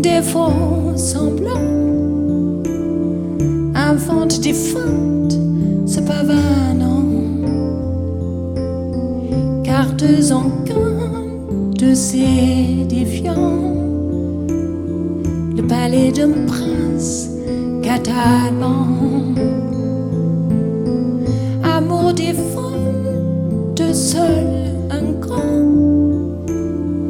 des faux semblants, invente des feintes, se pavanant, cartes en camp de sédifiants, le palais d'un prince catalan, amour des folles de seul